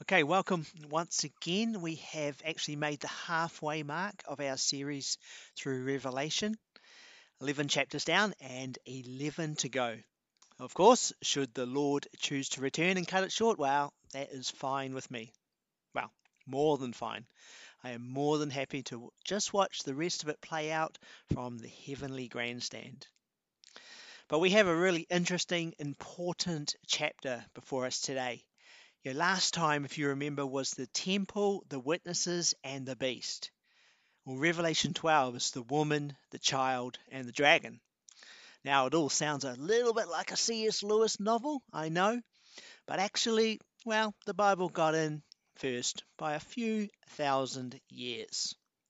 Okay, welcome once again. We have actually made the halfway mark of our series through Revelation. 11 chapters down and 11 to go. Of course, should the Lord choose to return and cut it short, well, that is fine with me. Well, more than fine. I am more than happy to just watch the rest of it play out from the heavenly grandstand. But we have a really interesting, important chapter before us today. Last time, if you remember, was the temple, the witnesses, and the beast. Well, Revelation 12 is the woman, the child, and the dragon. Now, it all sounds a little bit like a C.S. Lewis novel, I know, but actually, well, the Bible got in first by a few thousand years.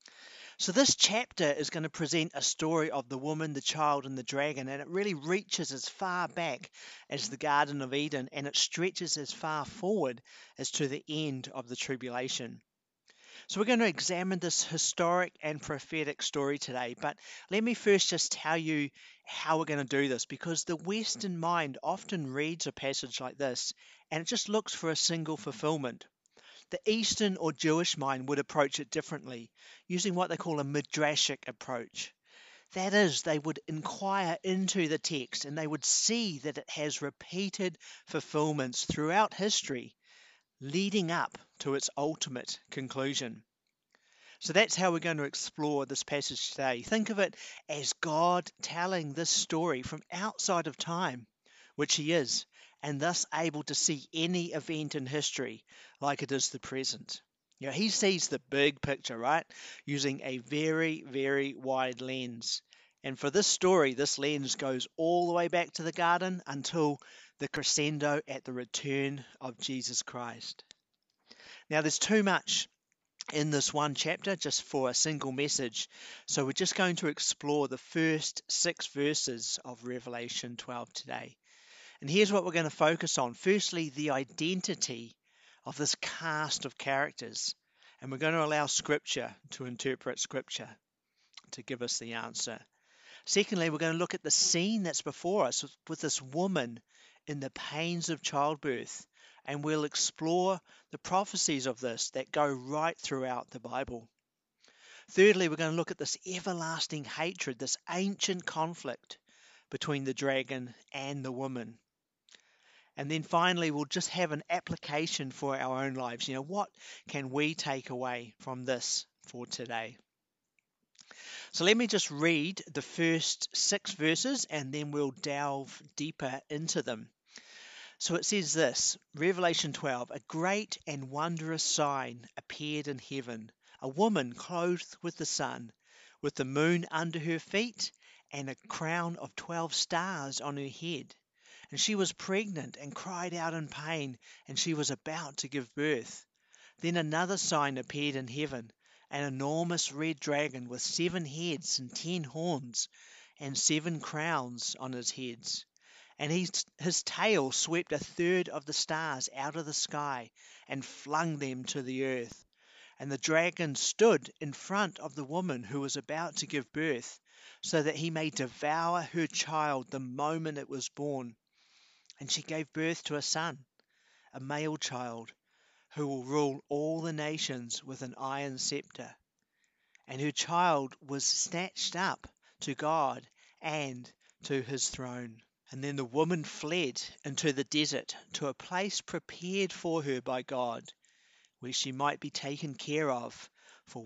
So, this chapter is going to present a story of the woman, the child, and the dragon, and it really reaches as far back as the Garden of Eden and it stretches as far forward as to the end of the tribulation. So, we're going to examine this historic and prophetic story today, but let me first just tell you how we're going to do this because the Western mind often reads a passage like this and it just looks for a single fulfillment. The Eastern or Jewish mind would approach it differently, using what they call a midrashic approach. That is, they would inquire into the text and they would see that it has repeated fulfillments throughout history, leading up to its ultimate conclusion. So that's how we're going to explore this passage today. Think of it as God telling this story from outside of time, which He is, and thus able to see any event in history like it is the present. He sees the big picture, right? Using a very, very wide lens. And for this story, this lens goes all the way back to the garden until the crescendo at the return of Jesus Christ. Now, there's too much in this one chapter just for a single message. So we're just going to explore the first 6 verses of Revelation 12 today. And here's what we're going to focus on. Firstly, the identity of this cast of characters. And we're going to allow Scripture to interpret Scripture to give us the answer. Secondly, we're going to look at the scene that's before us with this woman in the pains of childbirth, and we'll explore the prophecies of this that go right throughout the Bible. Thirdly, we're going to look at this everlasting hatred, this ancient conflict between the dragon and the woman. And then finally, we'll just have an application for our own lives. What can we take away from this for today? So let me just read the first 6 verses and then we'll delve deeper into them. So it says this, Revelation 12, a great and wondrous sign appeared in heaven, a woman clothed with the sun, with the moon under her feet and a crown of 12 stars on her head. And she was pregnant and cried out in pain, and she was about to give birth. Then another sign appeared in heaven, an enormous red dragon with 7 heads and 10 horns and 7 crowns on his heads. And his tail swept a third of the stars out of the sky and flung them to the earth. And the dragon stood in front of the woman who was about to give birth, so that he may devour her child the moment it was born. And she gave birth to a son, a male child, who will rule all the nations with an iron scepter. And her child was snatched up to God and to his throne. And then the woman fled into the desert to a place prepared for her by God, where she might be taken care of for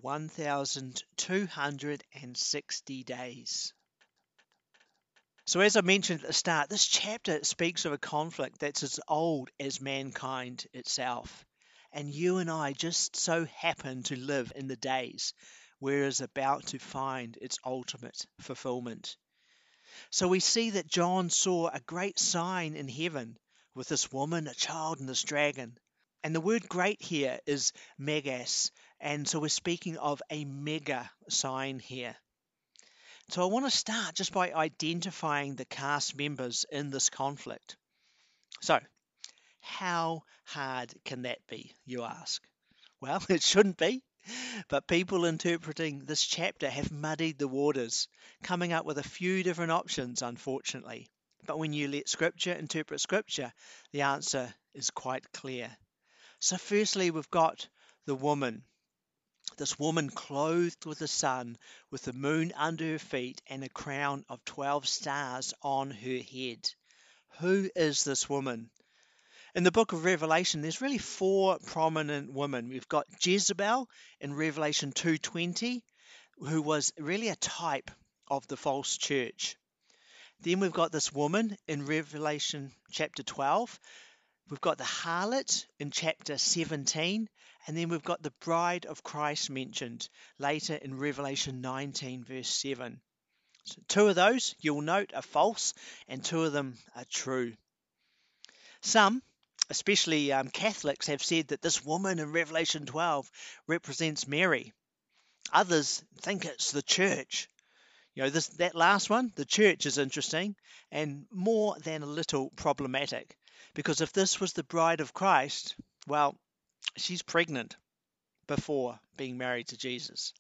1,260 days. So as I mentioned at the start, this chapter speaks of a conflict that's as old as mankind itself. And you and I just so happen to live in the days where it is about to find its ultimate fulfillment. So we see that John saw a great sign in heaven with this woman, a child, and this dragon. And the word great here is megas. And so we're speaking of a mega sign here. So I want to start just by identifying the cast members in this conflict. So, how hard can that be, you ask? Well, it shouldn't be, but people interpreting this chapter have muddied the waters, coming up with a few different options, unfortunately. But when you let Scripture interpret Scripture, the answer is quite clear. So firstly, we've got the woman. This woman clothed with the sun, with the moon under her feet, and a crown of 12 stars on her head. Who is this woman? In the book of Revelation, there's really four prominent women. We've got Jezebel in Revelation 2:20, who was really a type of the false church. Then we've got this woman in Revelation chapter 12. We've got the harlot in chapter 17, and then we've got the bride of Christ mentioned later in Revelation 19, verse 7. So two of those, you'll note, are false, and two of them are true. Some, especially Catholics, have said that this woman in Revelation 12 represents Mary. Others think it's the church. That last one, the church, is interesting and more than a little problematic. Because if this was the bride of Christ, well, she's pregnant before being married to Jesus.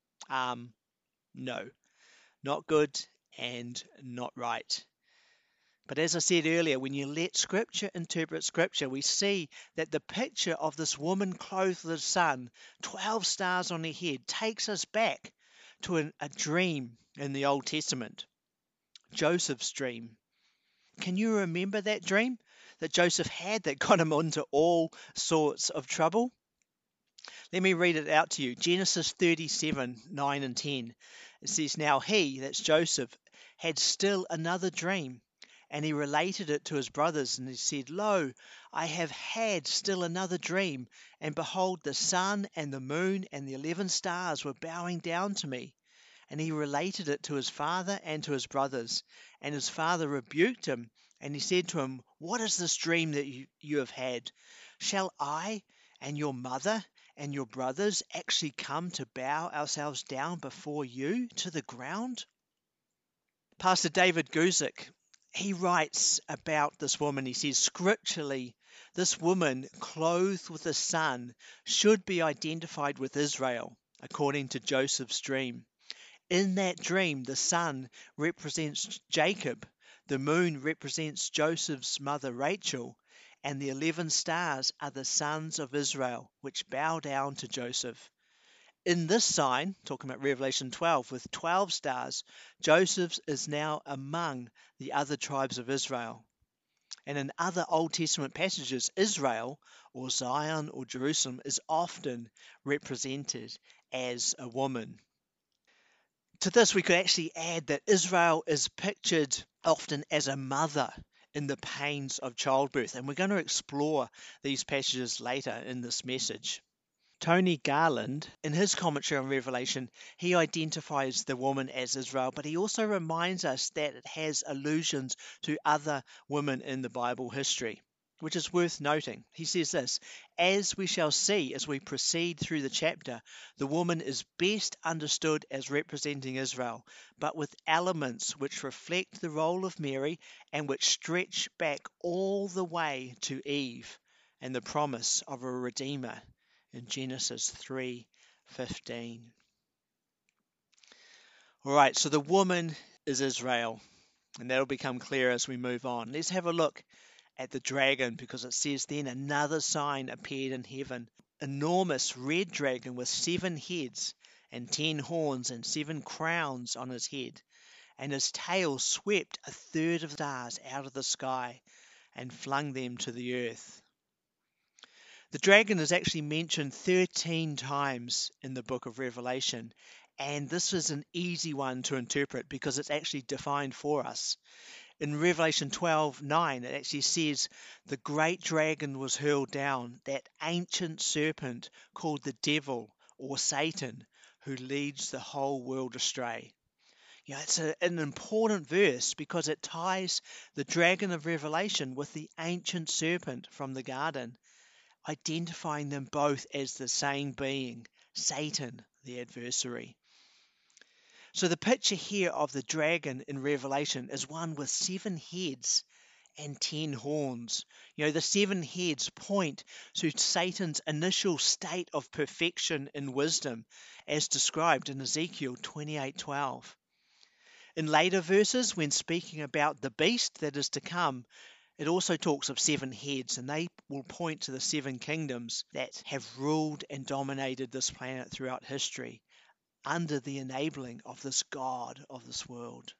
No, not good and not right. But as I said earlier, when you let Scripture interpret Scripture, we see that the picture of this woman clothed with the sun, 12 stars on her head, takes us back to a dream in the Old Testament, Joseph's dream. Can you remember that dream that Joseph had that got him into all sorts of trouble? Let me read it out to you. Genesis 37, 9 and 10. It says, "Now he," that's Joseph, "had still another dream, and he related it to his brothers, and he said, Lo, I have had still another dream, and behold, the sun and the moon and the 11 stars were bowing down to me. And he related it to his father and to his brothers. And his father rebuked him, and he said to him, What is this dream that you have had? Shall I and your mother and your brothers actually come to bow ourselves down before you to the ground?" Pastor David Guzik, he writes about this woman. He says, scripturally, this woman clothed with the sun should be identified with Israel, according to Joseph's dream. In that dream, the sun represents Jacob, the moon represents Joseph's mother Rachel, and the 11 stars are the sons of Israel, which bow down to Joseph. In this sign, talking about Revelation 12, with 12 stars, Joseph is now among the other tribes of Israel. And in other Old Testament passages, Israel, or Zion, or Jerusalem, is often represented as a woman. To this, we could actually add that Israel is pictured often as a mother in the pains of childbirth, and we're going to explore these passages later in this message. Tony Garland, in his commentary on Revelation, he identifies the woman as Israel, but he also reminds us that it has allusions to other women in the Bible history, which is worth noting. He says this, "As we shall see as we proceed through the chapter, the woman is best understood as representing Israel, but with elements which reflect the role of Mary and which stretch back all the way to Eve and the promise of a Redeemer in Genesis 3:15. All right, so the woman is Israel, and that'll become clear as we move on. Let's have a look at the dragon, because it says, "Then another sign appeared in heaven, enormous red dragon with 7 heads and 10 horns and 7 crowns on his head, and his tail swept a third of the stars out of the sky and flung them to the earth." The dragon is actually mentioned 13 times in the book of Revelation, and this is an easy one to interpret because it's actually defined for us. In Revelation 12:9, it actually says, "The great dragon was hurled down, that ancient serpent called the devil or Satan, who leads the whole world astray." It's an important verse because it ties the dragon of Revelation with the ancient serpent from the garden, identifying them both as the same being, Satan, the adversary. So the picture here of the dragon in Revelation is one with 7 heads and 10 horns. The 7 heads point to Satan's initial state of perfection in wisdom, as described in Ezekiel 28:12. In later verses, when speaking about the beast that is to come, It also talks of 7 heads, and they will point to the 7 kingdoms that have ruled and dominated this planet throughout history under the enabling of this God of this world.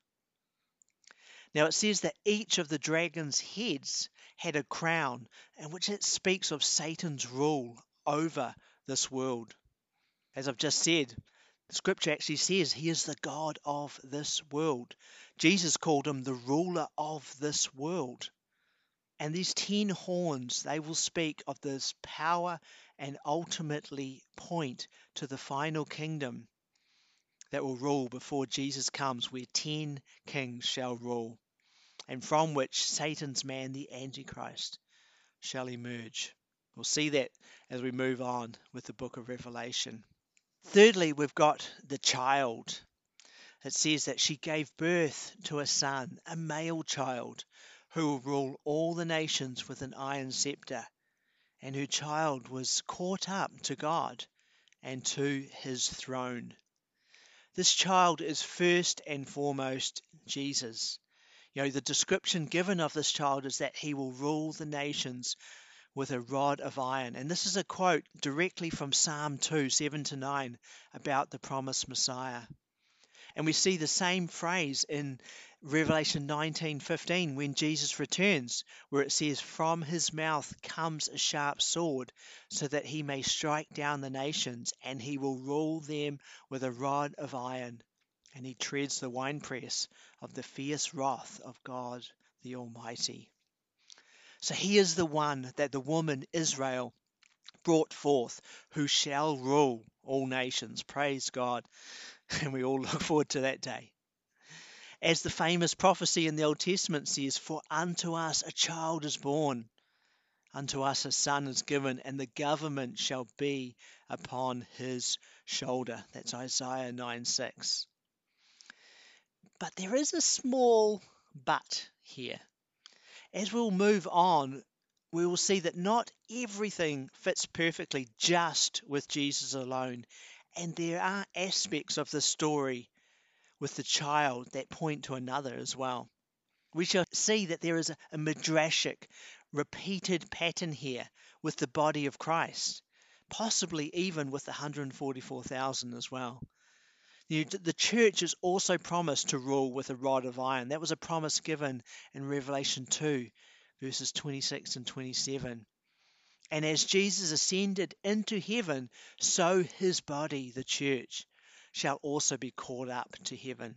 Now it says that each of the dragon's heads had a crown, in which it speaks of Satan's rule over this world. As I've just said, the scripture actually says he is the God of this world. Jesus called him the ruler of this world. And these 10 horns, they will speak of this power and ultimately point to the final kingdom that will rule before Jesus comes, where 10 kings shall rule, and from which Satan's man, the Antichrist, shall emerge. We'll see that as we move on with the book of Revelation. Thirdly, we've got the child. It says that she gave birth to a son, a male child, who will rule all the nations with an iron scepter, and her child was caught up to God and to his throne. This child is first and foremost Jesus. The description given of this child is that he will rule the nations with a rod of iron. And this is a quote directly from Psalm 2, 7-9, about the promised Messiah. And we see the same phrase in Revelation 19:15 when Jesus returns, where it says, "From his mouth comes a sharp sword, so that he may strike down the nations, and he will rule them with a rod of iron, and he treads the winepress of the fierce wrath of God the Almighty." So he is the one that the woman Israel brought forth, who shall rule all nations. Praise God. And we all look forward to that day. As the famous prophecy in the Old Testament says, "For unto us a child is born, unto us a son is given, and the government shall be upon his shoulder." That's Isaiah 9:6. But there is a small but here. As we'll move on, we will see that not everything fits perfectly just with Jesus alone, and there are aspects of the story with the child that point to another as well. We shall see that there is a midrashic, repeated pattern here with the body of Christ, possibly even with the 144,000 as well. The church is also promised to rule with a rod of iron. That was a promise given in Revelation 2, verses 26 and 27. And as Jesus ascended into heaven, so his body, the church, shall also be caught up to heaven.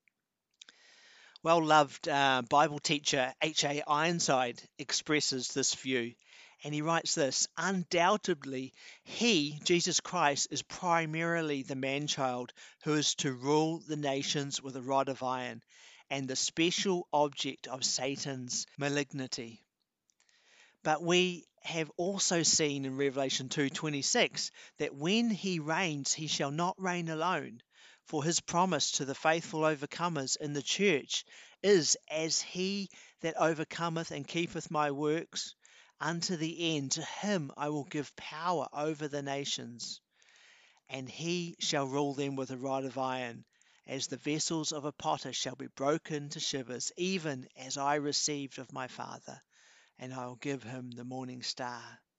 Well-loved Bible teacher H.A. Ironside expresses this view, and he writes this: "Undoubtedly, he, Jesus Christ, is primarily the man-child who is to rule the nations with a rod of iron, and the special object of Satan's malignity. But we have also seen in Revelation 2:26 that when he reigns, he shall not reign alone, for his promise to the faithful overcomers in the church is, as he that overcometh and keepeth my works unto the end, to him I will give power over the nations, and he shall rule them with a rod of iron, as the vessels of a potter shall be broken to shivers, even as I received of my Father, and I will give him the morning star."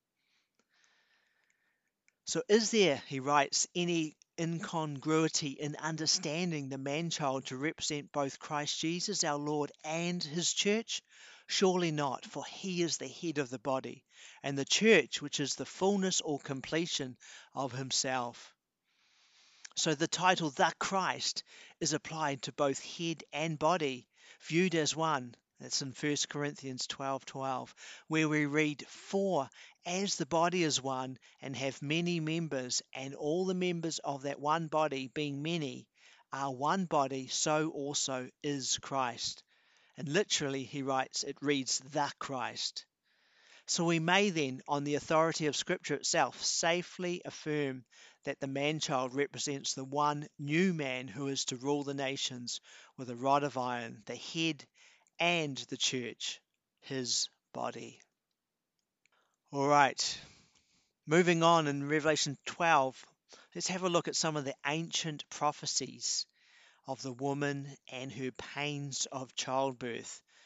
So is there, he writes, any incongruity in understanding the man-child to represent both Christ Jesus, our Lord, and his church? Surely not, for he is the head of the body, and the church, which is the fullness or completion of himself. So the title, the Christ, is applied to both head and body, viewed as one. That's in 1 Corinthians 12:12, where we read, "For as the body is one and have many members, and all the members of that one body, being many, are one body, so also is Christ." And literally, he writes, it reads, "the Christ." So we may then, on the authority of Scripture itself, safely affirm that the man-child represents the one new man who is to rule the nations with a rod of iron, the head and the church, his body. All right, moving on in Revelation 12, let's have a look at some of the ancient prophecies of the woman and her pains of childbirth.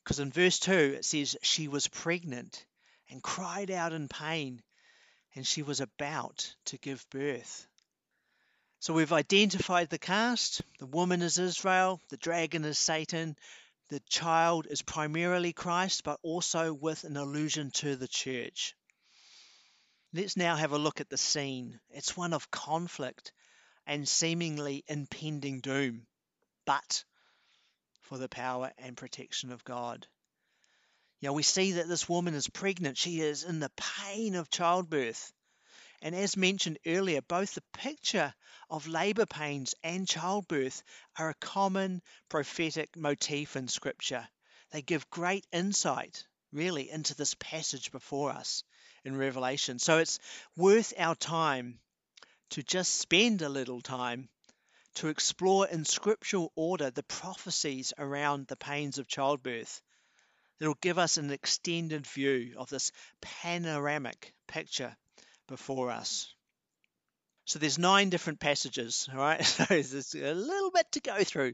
Because in verse 2 it says she was pregnant and cried out in pain, and she was about to give birth. So we've identified the cast. The woman is Israel, the dragon is Satan, the child is primarily Christ, but also with an allusion to the church. Let's now have a look at the scene. It's one of conflict and seemingly impending doom, but for the power and protection of God. We see that this woman is pregnant. She is in the pain of childbirth. And as mentioned earlier, both the picture of labor pains and childbirth are a common prophetic motif in Scripture. They give great insight, really, into this passage before us in Revelation. So it's worth our time to just spend a little time to explore in scriptural order the prophecies around the pains of childbirth. It'll give us an extended view of this panoramic picture before us. So there's 9 different passages, all right? So there's a little bit to go through.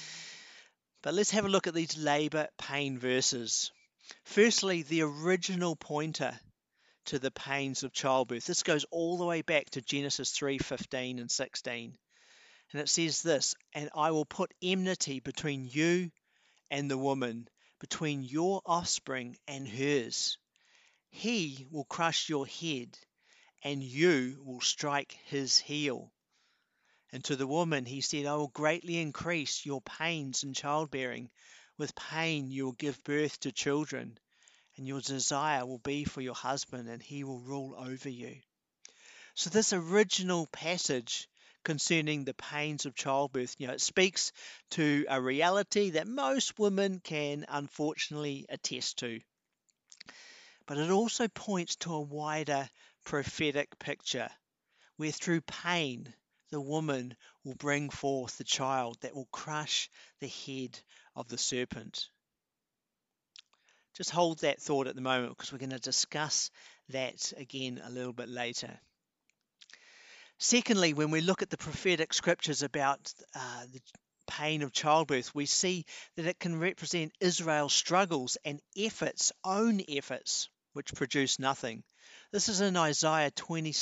But let's have a look at these labor pain verses. Firstly, the original pointer to the pains of childbirth. This goes all the way back to Genesis 3:15 and 16. And it says this, "And I will put enmity between you and the woman, between your offspring and hers. He will crush your head, and you will strike his heel." And to the woman he said, "I will greatly increase your pains in childbearing. With pain you will give birth to children, and your desire will be for your husband, and he will rule over you." So this original passage concerning the pains of childbirth, it speaks to a reality that most women can unfortunately attest to. But it also points to a wider prophetic picture where through pain the woman will bring forth the child that will crush the head of the serpent. Just hold that thought at the moment because we're going to discuss that again a little bit later. Secondly, when we look at the prophetic scriptures about the pain of childbirth, we see that it can represent Israel's struggles and efforts, own efforts, which produce nothing. This is in Isaiah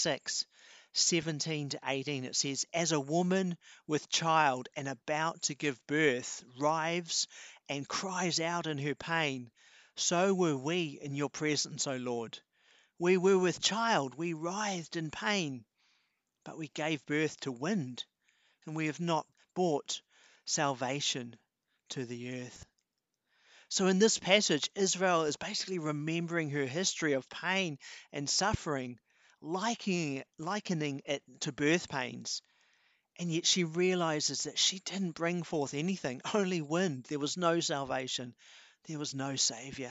26:17 to 18. It says, "As a woman with child and about to give birth writhes and cries out in her pain, so were we in your presence, O Lord. We were with child, we writhed in pain, but we gave birth to wind, and we have not brought salvation to the earth." So in this passage, Israel is basically remembering her history of pain and suffering, likening it to birth pains. And yet she realizes that she didn't bring forth anything, only wind. There was no salvation. There was no savior.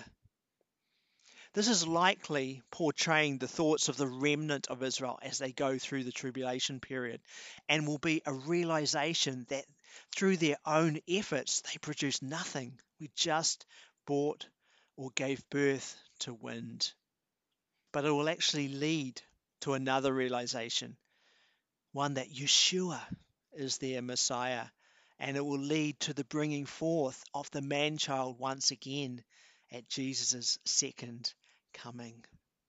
This is likely portraying the thoughts of the remnant of Israel as they go through the tribulation period, and will be a realization that through their own efforts they produce nothing. We just brought or gave birth to wind. But it will actually lead to another realization, one that Yeshua is their Messiah, and it will lead to the bringing forth of the man-child once again at Jesus' second coming.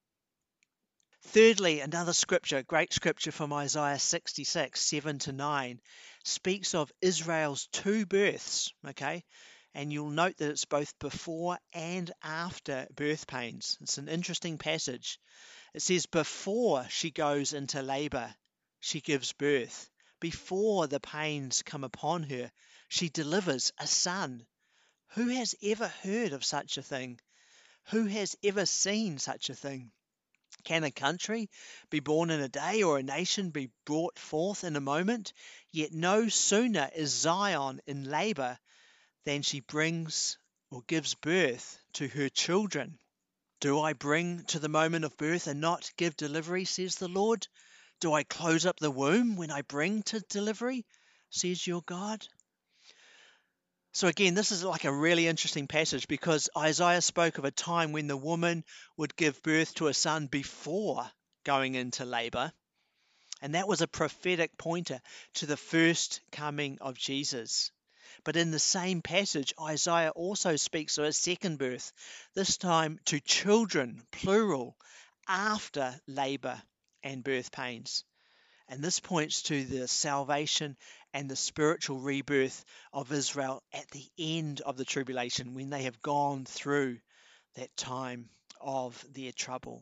Thirdly, another scripture, great scripture from Isaiah 66:7 to 9, speaks of Israel's 2 births, okay? And you'll note that it's both before and after birth pains. It's an interesting passage. It says, before she goes into labor, she gives birth. Before the pains come upon her, she delivers a son. Who has ever heard of such a thing? Who has ever seen such a thing? Can a country be born in a day, or a nation be brought forth in a moment? Yet no sooner is Zion in labor than she brings or gives birth to her children. Do I bring to the moment of birth and not give delivery, says the Lord? Do I close up the womb when I bring to delivery, says your God? So again, this is like a really interesting passage because Isaiah spoke of a time when the woman would give birth to a son before going into labor. And that was a prophetic pointer to the first coming of Jesus. But in the same passage, Isaiah also speaks of a second birth, this time to children, plural, after labor and birth pains. And this points to the salvation and the spiritual rebirth of Israel at the end of the tribulation, when they have gone through that time of their trouble.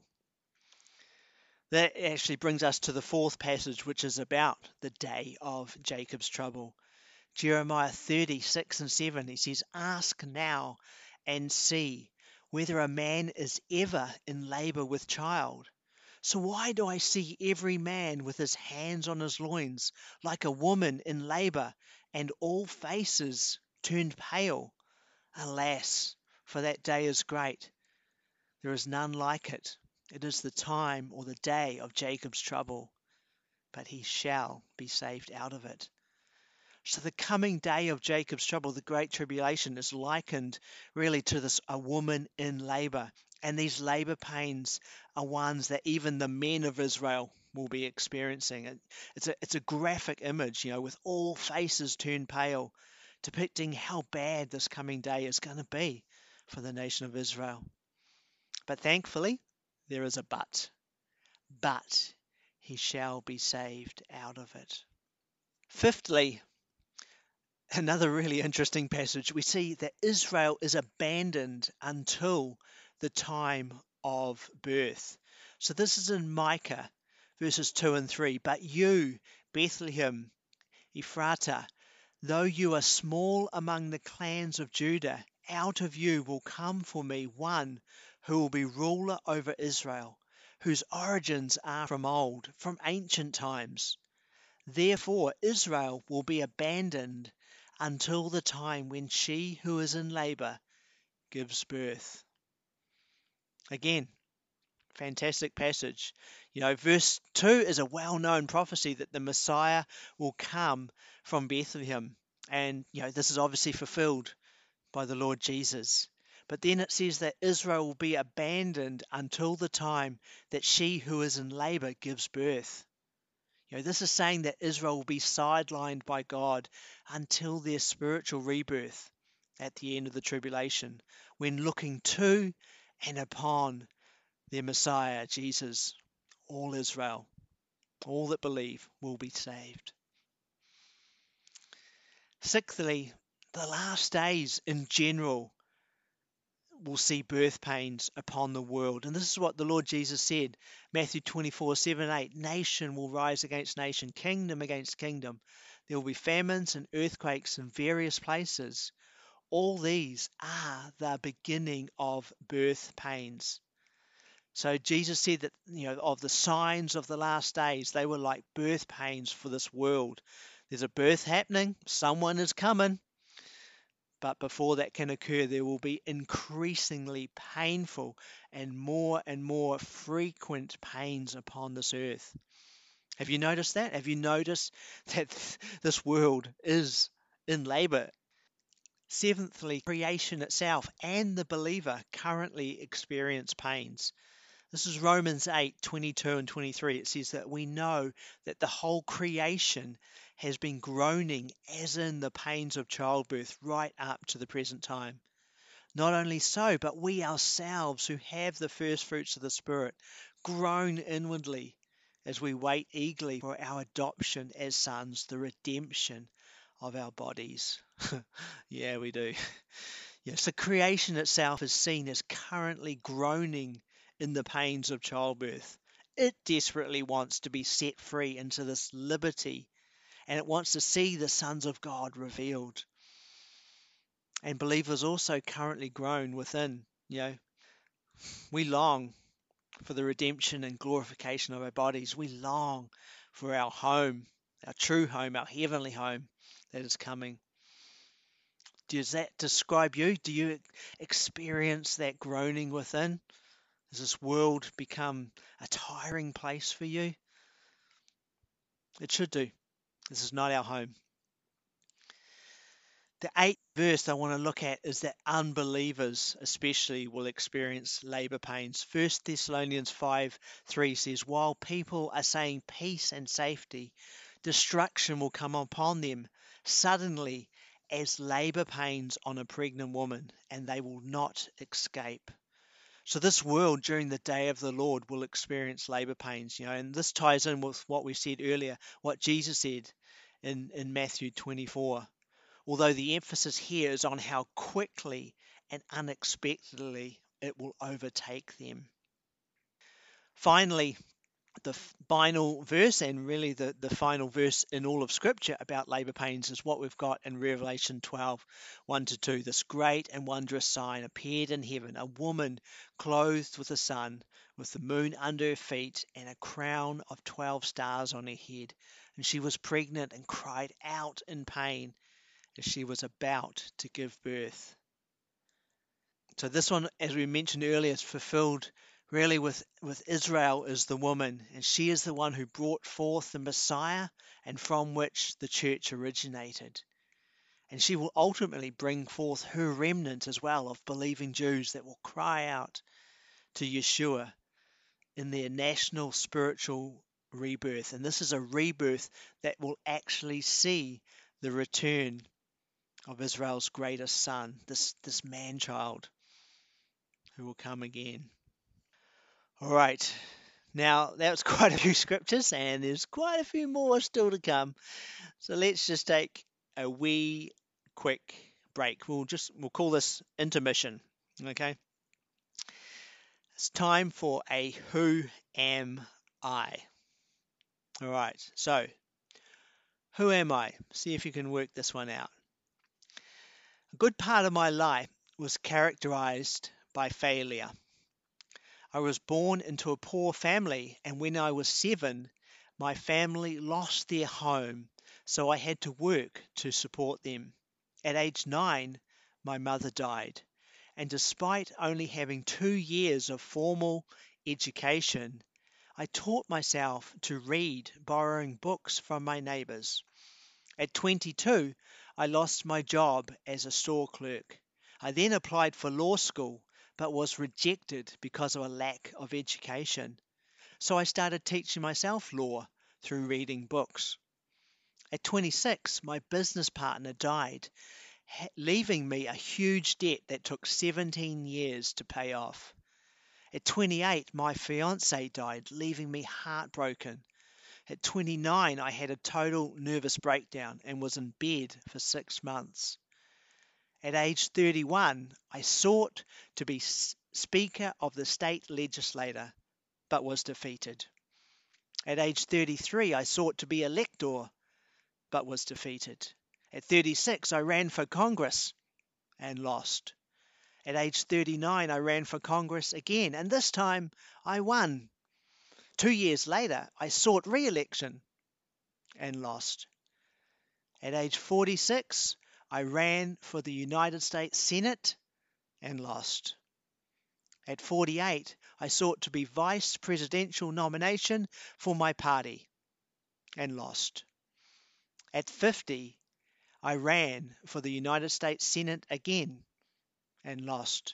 That actually brings us to the fourth passage, which is about the day of Jacob's trouble. Jeremiah 30:6 and 7, he says, "Ask now and see whether a man is ever in labor with child. So why do I see every man with his hands on his loins, like a woman in labor, and all faces turned pale? Alas, for that day is great. There is none like it. It is the time or the day of Jacob's trouble, but he shall be saved out of it." So the coming day of Jacob's trouble, the great tribulation, is likened really to this a woman in labor. And these labor pains are ones that even the men of Israel will be experiencing. It's a graphic image, with all faces turned pale, depicting how bad this coming day is going to be for the nation of Israel. But thankfully, there is a but. But he shall be saved out of it. Fifthly, another really interesting passage, we see that Israel is abandoned until the time of birth. So this is in Micah verses 2 and 3. "But you, Bethlehem Ephratah, though you are small among the clans of Judah, out of you will come for me one who will be ruler over Israel, whose origins are from old, from ancient times. Therefore Israel will be abandoned until the time when she who is in labor gives birth." Again, fantastic passage. Verse 2 is a well-known prophecy that the Messiah will come from Bethlehem. And, this is obviously fulfilled by the Lord Jesus. But then it says that Israel will be abandoned until the time that she who is in labor gives birth. This is saying that Israel will be sidelined by God until their spiritual rebirth at the end of the tribulation, when looking to and upon their Messiah, Jesus, all Israel, all that believe, will be saved. Sixthly, the last days in general will see birth pains upon the world. And this is what the Lord Jesus said, Matthew 24:7-8. "Nation will rise against nation, kingdom against kingdom. There will be famines and earthquakes in various places. All these are the beginning of birth pains." So Jesus said that, of the signs of the last days, they were like birth pains for this world. There's a birth happening, someone is coming. But before that can occur, there will be increasingly painful and more frequent pains upon this earth. Have you noticed that? Have you noticed that this world is in labor? Seventhly, creation itself and the believer currently experience pains. This is Romans 8:22 and 23. It says that we know that the whole creation has been groaning as in the pains of childbirth right up to the present time. Not only so, but we ourselves who have the first fruits of the Spirit groan inwardly as we wait eagerly for our adoption as sons, the redemption of our bodies. Yeah, we do. Yes, the creation itself is seen as currently groaning in the pains of childbirth. It desperately wants to be set free into this liberty, and it wants to see the sons of God revealed. And believers also currently groan within. We long for the redemption and glorification of our bodies. We long for our home, our true home, our heavenly home that is coming. Does that describe you? Do you experience that groaning within? Has this world become a tiring place for you? It should do. This is not our home. The 8th verse I want to look at is that unbelievers especially will experience labor pains. 1 Thessalonians 5:3 says, "While people are saying peace and safety, destruction will come upon them suddenly as labor pains on a pregnant woman, and they will not escape. So this world during the day of the Lord will experience labor pains, and this ties in with what we said earlier, what Jesus said in Matthew 24. Although the emphasis here is on how quickly and unexpectedly it will overtake them. Finally, the final verse, and really the final verse in all of Scripture about labor pains, is what we've got in Revelation 12, 1-2. This great and wondrous sign appeared in heaven, a woman clothed with the sun, with the moon under her feet, and a crown of 12 stars on her head. And she was pregnant and cried out in pain as she was about to give birth. So this one, as we mentioned earlier, is fulfilled really with Israel as the woman, and she is the one who brought forth the Messiah and from which the church originated. And she will ultimately bring forth her remnant as well of believing Jews that will cry out to Yeshua in their national spiritual rebirth. And this is a rebirth that will actually see the return of Israel's greatest son, this man-child who will come again. All right, now that was quite a few scriptures, and there's quite a few more still to come. So let's just take a wee quick break. We'll call this intermission. Okay, it's time for a Who Am I? All right, so who am I? See if you can work this one out. A good part of my life was characterized by failure. I was born into a poor family, and when I was 7, my family lost their home, so I had to work to support them. At age 9, my mother died, and despite only having 2 years of formal education, I taught myself to read, borrowing books from my neighbors. At 22, I lost my job as a store clerk. I then applied for law school, but was rejected because of a lack of education. So I started teaching myself law through reading books. At 26, my business partner died, leaving me a huge debt that took 17 years to pay off. At 28, my fiance died, leaving me heartbroken. At 29, I had a total nervous breakdown and was in bed for 6 months. At age 31, I sought to be Speaker of the state legislature, but was defeated. At age 33, I sought to be elector, but was defeated. At 36, I ran for Congress and lost. At age 39, I ran for Congress again, and this time I won. 2 years later, I sought re-election and lost. At age 46, I ran for the United States Senate and lost. At 48, I sought to be vice presidential nomination for my party and lost. At 50, I ran for the United States Senate again and lost.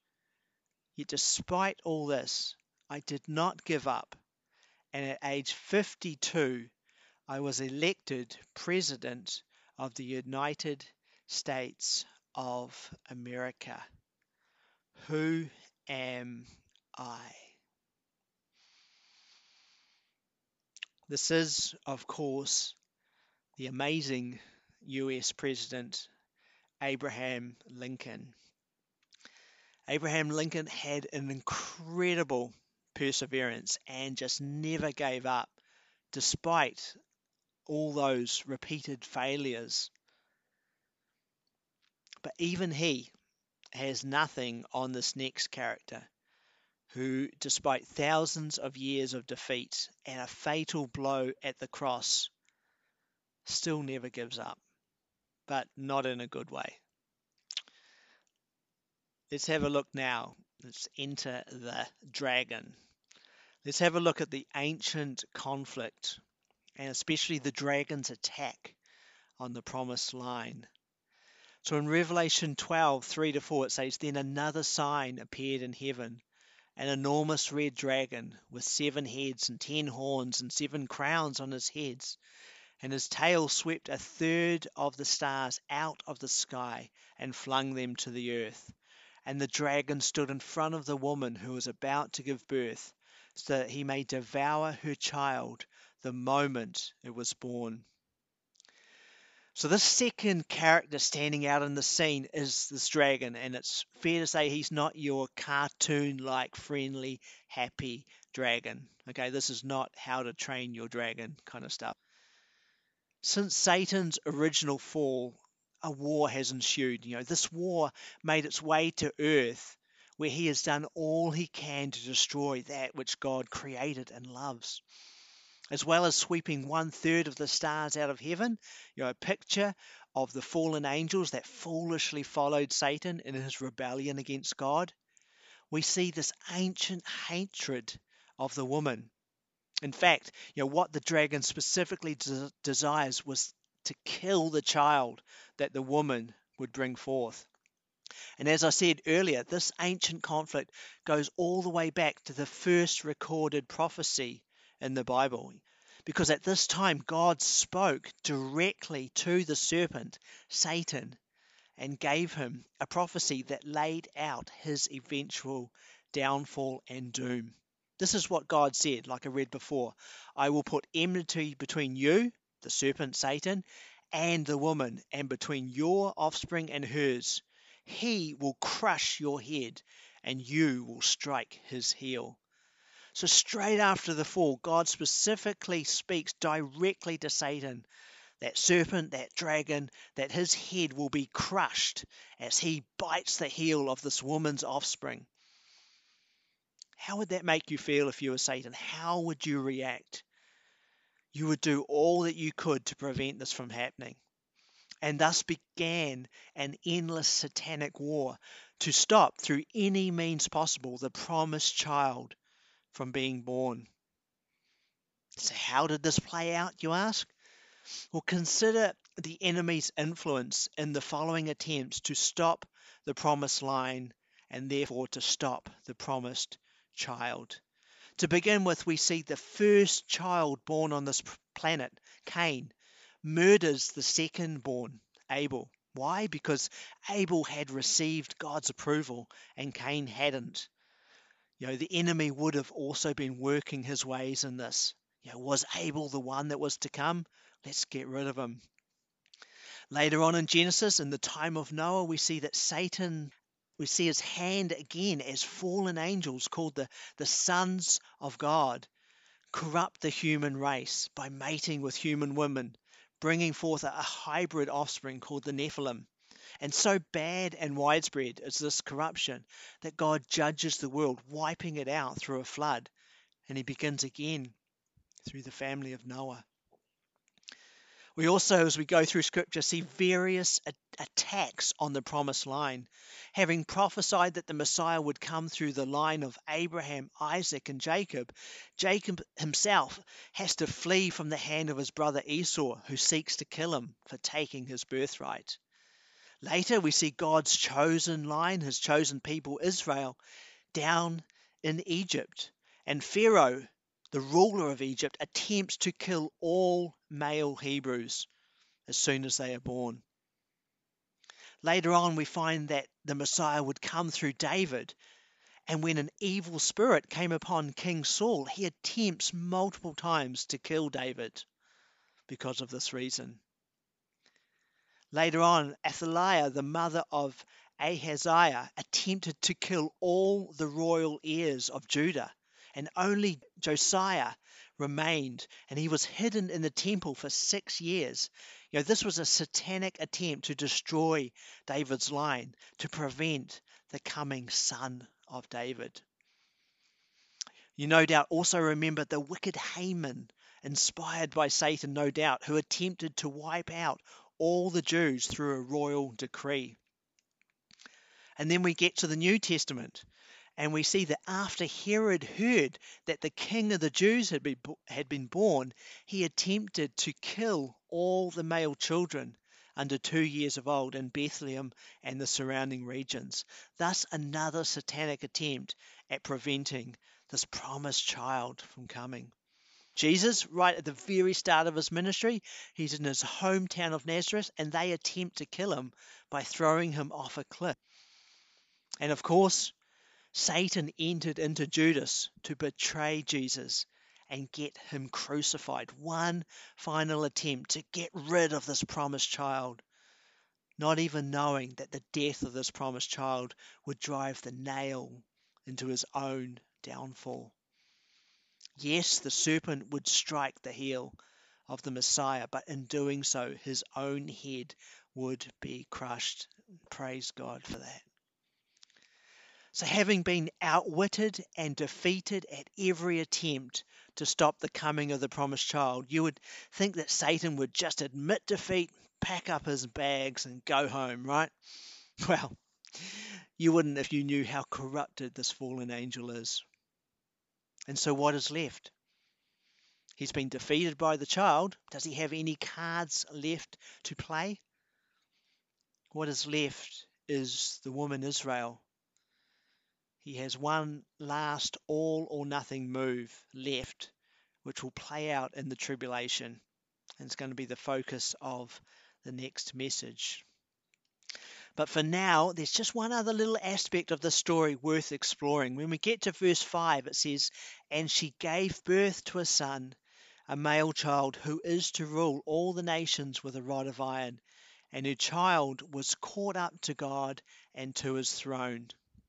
Yet despite all this, I did not give up, and at age 52, I was elected President of the United States of America. Who am I? This is, of course, the amazing US President Abraham Lincoln. Abraham Lincoln had an incredible perseverance and just never gave up despite all those repeated failures. But even he has nothing on this next character who, despite thousands of years of defeat and a fatal blow at the cross, still never gives up, but not in a good way. Let's have a look now. Let's enter the dragon. Let's have a look at the ancient conflict and especially the dragon's attack on the promised line. So in Revelation 12, 3-4, it says, Then another sign appeared in heaven, an enormous red dragon with 7 heads and 10 horns and 7 crowns on his heads. and his tail swept a third of the stars out of the sky and flung them to the earth. And the dragon stood in front of the woman who was about to give birth, so that he may devour her child the moment it was born. So this second character standing out in the scene is this dragon, and it's fair to say he's not your cartoon-like, friendly, happy dragon. Okay, this is not How to Train Your Dragon kind of stuff. Since Satan's original fall, a war has ensued. This war made its way to earth, where he has done all he can to destroy that which God created and loves. As well as sweeping 1/3 of the stars out of heaven, a picture of the fallen angels that foolishly followed Satan in his rebellion against God. We see this ancient hatred of the woman. In fact, what the dragon specifically desires was to kill the child that the woman would bring forth. And as I said earlier, this ancient conflict goes all the way back to the first recorded prophecy in the Bible. Because at this time, God spoke directly to the serpent, Satan, and gave him a prophecy that laid out his eventual downfall and doom. This is what God said, like I read before. I will put enmity between you, the serpent Satan, and the woman, and between your offspring and hers. He will crush your head, and you will strike his heel. So straight after the fall, God specifically speaks directly to Satan, that serpent, that dragon, that his head will be crushed as he bites the heel of this woman's offspring. How would that make you feel if you were Satan? How would you react? You would do all that you could to prevent this from happening. And thus began an endless satanic war to stop, through any means possible, the promised child from being born. So how did this play out, you ask? Well, consider the enemy's influence in the following attempts to stop the promised line and therefore to stop the promised child. To begin with, we see the first child born on this planet, Cain, murders the second born, Abel. Why? Because Abel had received God's approval and Cain hadn't. The enemy would have also been working his ways in this. Was Abel the one that was to come? Let's get rid of him. Later on in Genesis, in the time of Noah, we see that Satan, we see his hand again as fallen angels called the sons of God, corrupt the human race by mating with human women, bringing forth a hybrid offspring called the Nephilim. And so bad and widespread is this corruption that God judges the world, wiping it out through a flood. And he begins again through the family of Noah. We also, as we go through Scripture, see various attacks on the promised line. Having prophesied that the Messiah would come through the line of Abraham, Isaac, and Jacob, Jacob himself has to flee from the hand of his brother Esau, who seeks to kill him for taking his birthright. Later, we see God's chosen line, his chosen people, Israel, down in Egypt. And Pharaoh, the ruler of Egypt, attempts to kill all male Hebrews as soon as they are born. Later on, we find that the Messiah would come through David. And when an evil spirit came upon King Saul, he attempts multiple times to kill David because of this reason. Later on, Athaliah, the mother of Ahaziah, attempted to kill all the royal heirs of Judah, and only Josiah remained, and he was hidden in the temple for 6 years. This was a satanic attempt to destroy David's line, to prevent the coming son of David. You no doubt also remember the wicked Haman, inspired by Satan, no doubt, who attempted to wipe out all the Jews through a royal decree. And then we get to the New Testament, and we see that after Herod heard that the king of the Jews had been born, he attempted to kill all the male children under 2 years of old in Bethlehem and the surrounding regions. Thus another satanic attempt at preventing this promised child from coming. Jesus, right at the very start of his ministry, he's in his hometown of Nazareth, and they attempt to kill him by throwing him off a cliff. And of course, Satan entered into Judas to betray Jesus and get him crucified. One final attempt to get rid of this promised child, not even knowing that the death of this promised child would drive the nail into his own downfall. Yes, the serpent would strike the heel of the Messiah, but in doing so, his own head would be crushed. Praise God for that. So, having been outwitted and defeated at every attempt to stop the coming of the promised child, you would think that Satan would just admit defeat, pack up his bags, and go home, right? Well, you wouldn't if you knew how corrupted this fallen angel is. And so, what is left? He's been defeated by the child. Does he have any cards left to play? What is left is the woman Israel. He has one last all or nothing move left, which will play out in the tribulation. And it's going to be the focus of the next message. But for now, there's just one other little aspect of the story worth exploring. When we get to verse 5, it says, "And she gave birth to a son, a male child, who is to rule all the nations with a rod of iron. And her child was caught up to God and to his throne."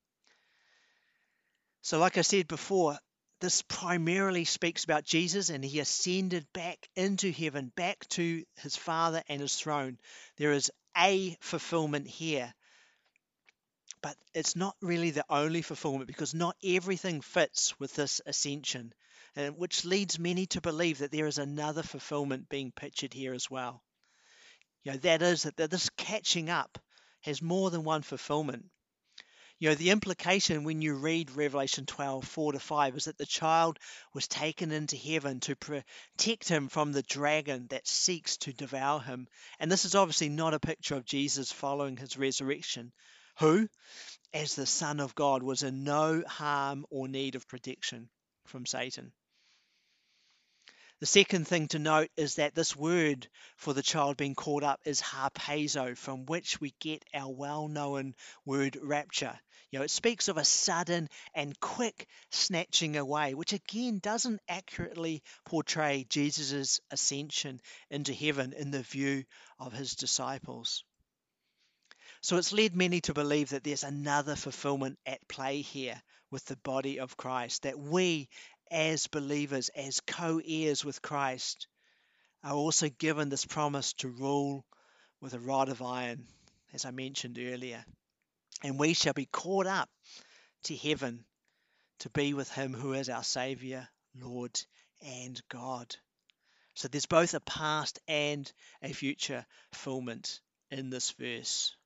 So like I said before, this primarily speaks about Jesus, and he ascended back into heaven, back to his Father and his throne. There is a fulfillment here, but it's not really the only fulfillment, because not everything fits with this ascension, and which leads many to believe that there is another fulfillment being pictured here as well. That is that this catching up has more than one fulfillment. The implication when you read Revelation 12, 4-5 is that the child was taken into heaven to protect him from the dragon that seeks to devour him. And this is obviously not a picture of Jesus following his resurrection, who, as the Son of God, was in no harm or need of protection from Satan. The second thing to note is that this word for the child being caught up is harpazo, from which we get our well-known word rapture. It speaks of a sudden and quick snatching away, which again doesn't accurately portray Jesus' ascension into heaven in the view of his disciples. So it's led many to believe that there's another fulfillment at play here with the body of Christ, that we as believers, as co-heirs with Christ, are also given this promise to rule with a rod of iron, as I mentioned earlier. And we shall be caught up to heaven to be with him who is our Saviour, Lord, and God. So there's both a past and a future fulfillment in this verse.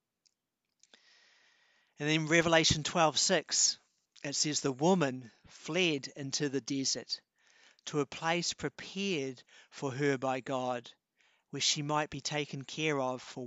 And then Revelation 12:6, it says, "The woman fled into the desert to a place prepared for her by God, where she might be taken care of for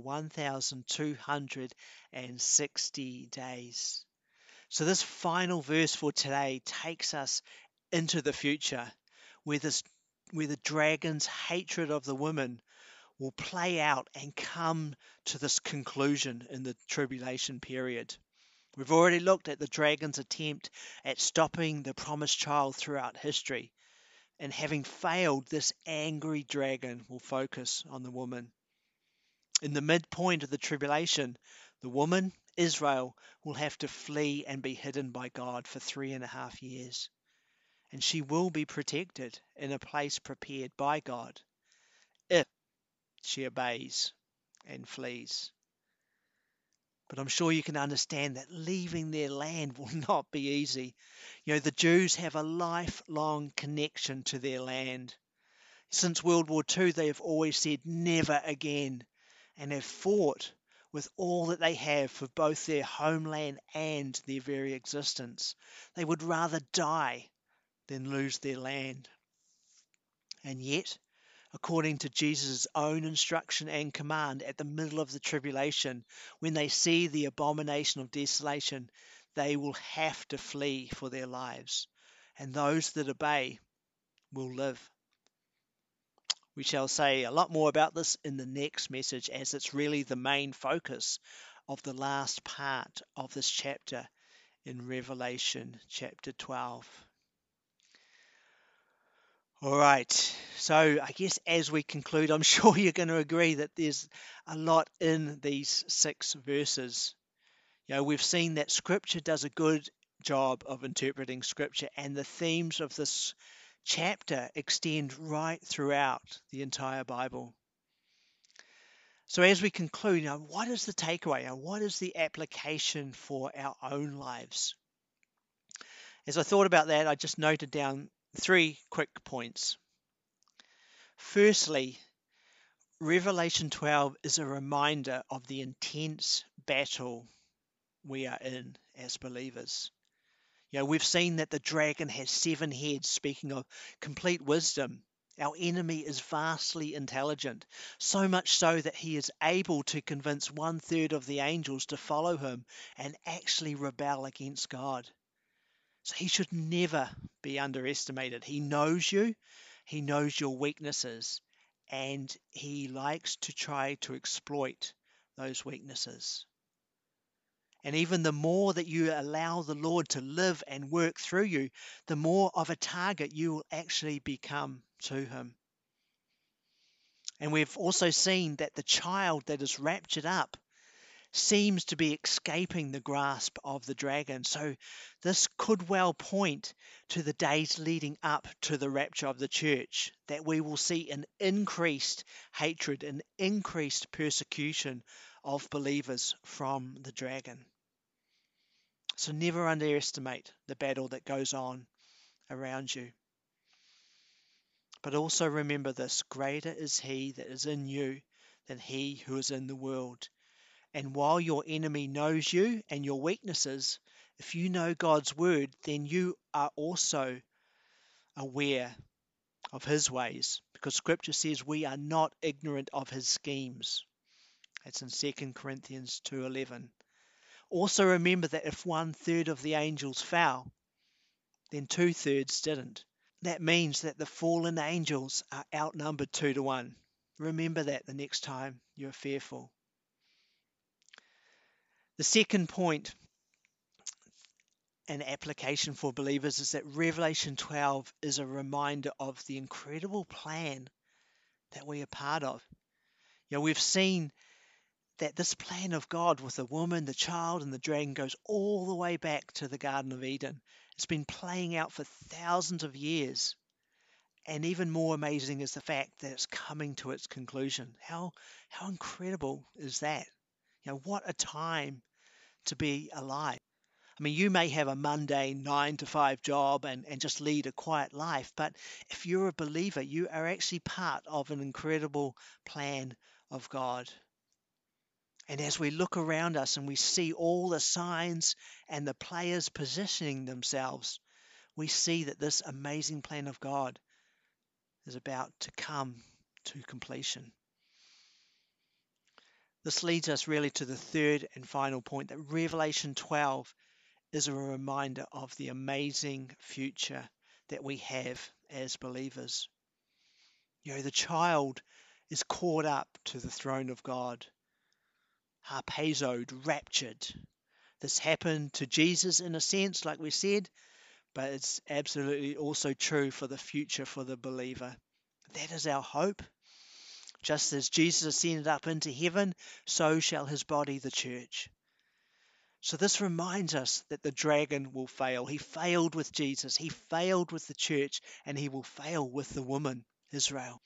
1,260 days." So this final verse for today takes us into the future, where the dragon's hatred of the woman will play out and come to this conclusion in the tribulation period. We've already looked at the dragon's attempt at stopping the promised child throughout history. And having failed, this angry dragon will focus on the woman. In the midpoint of the tribulation, the woman, Israel, will have to flee and be hidden by God for 3.5 years. And she will be protected in a place prepared by God if she obeys and flees. But I'm sure you can understand that leaving their land will not be easy. The Jews have a lifelong connection to their land. Since World War II, they have always said never again, and have fought with all that they have for both their homeland and their very existence. They would rather die than lose their land. And yet, according to Jesus' own instruction and command at the middle of the tribulation, when they see the abomination of desolation, they will have to flee for their lives. And those that obey will live. We shall say a lot more about this in the next message, as it's really the main focus of the last part of this chapter in Revelation chapter 12. All right, so I guess as we conclude, I'm sure you're going to agree that there's a lot in these 6 verses. We've seen that Scripture does a good job of interpreting Scripture, and the themes of this chapter extend right throughout the entire Bible. So as we conclude, what is the takeaway? What is the application for our own lives? As I thought about that, I just noted down 3 quick points. Firstly, Revelation 12 is a reminder of the intense battle we are in as believers. We've seen that the dragon has 7 heads, speaking of complete wisdom. Our enemy is vastly intelligent, so much so that he is able to convince 1/3 of the angels to follow him and actually rebel against God. So he should never be underestimated. He knows you, he knows your weaknesses, and he likes to try to exploit those weaknesses. And even the more that you allow the Lord to live and work through you, the more of a target you will actually become to him. And we've also seen that the child that is raptured up seems to be escaping the grasp of the dragon. So this could well point to the days leading up to the rapture of the church, that we will see an increased hatred, an increased persecution of believers from the dragon. So never underestimate the battle that goes on around you. But also remember this: greater is he that is in you than he who is in the world. And while your enemy knows you and your weaknesses, if you know God's word, then you are also aware of his ways, because Scripture says we are not ignorant of his schemes. That's in 2 Corinthians 2:11. Also remember that if 1/3 of the angels fell, then 2/3 didn't. That means that the fallen angels are outnumbered 2-1. Remember that the next time you're fearful. The second point, an application for believers, is that Revelation 12 is a reminder of the incredible plan that we are part of. We've seen that this plan of God with the woman, the child, and the dragon goes all the way back to the Garden of Eden. It's been playing out for thousands of years. And even more amazing is the fact that it's coming to its conclusion. How incredible is that? What a time to be alive. I mean, you may have a mundane 9-to-5 job and just lead a quiet life, but if you're a believer, you are actually part of an incredible plan of God. And as we look around us and we see all the signs and the players positioning themselves, we see that this amazing plan of God is about to come to completion. This leads us really to the third and final point, that Revelation 12 is a reminder of the amazing future that we have as believers. The child is caught up to the throne of God, harpazoed, raptured. This happened to Jesus in a sense, like we said, but it's absolutely also true for the future for the believer. That is our hope. Just as Jesus ascended up into heaven, so shall his body, the church. So this reminds us that the dragon will fail. He failed with Jesus, he failed with the church, and he will fail with the woman, Israel.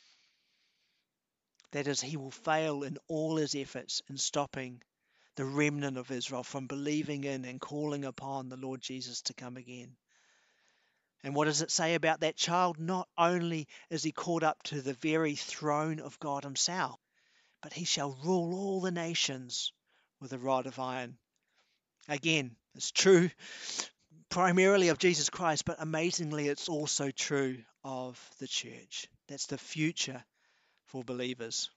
That is, he will fail in all his efforts in stopping the remnant of Israel from believing in and calling upon the Lord Jesus to come again. And what does it say about that child? Not only is he caught up to the very throne of God himself, but he shall rule all the nations with a rod of iron. Again, it's true primarily of Jesus Christ, but amazingly, it's also true of the church. That's the future for believers.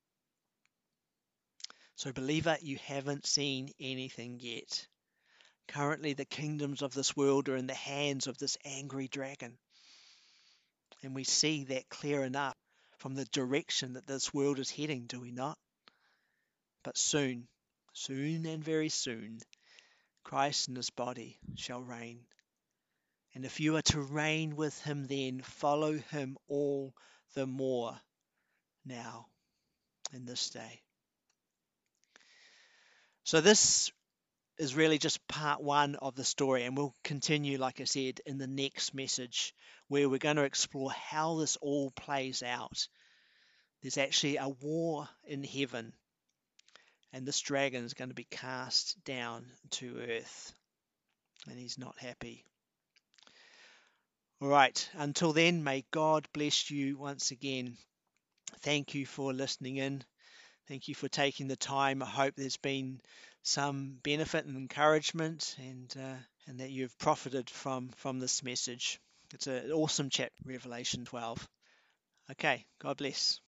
So, believer, you haven't seen anything yet. Currently, the kingdoms of this world are in the hands of this angry dragon. And we see that clear enough from the direction that this world is heading, do we not? But soon, soon and very soon, Christ and his body shall reign. And if you are to reign with him, then follow him all the more now in this day. So this is really just part one of the story, and we'll continue, like I said, in the next message, where we're going to explore how this all plays out. There's actually a war in heaven, and this dragon is going to be cast down to earth, and he's not happy. All right, until then, may God bless you once again. Thank you for listening in. Thank you for taking the time. I hope there's been some benefit and encouragement, and that you've profited from this message. It's an awesome chapter, Revelation 12. Okay, God bless.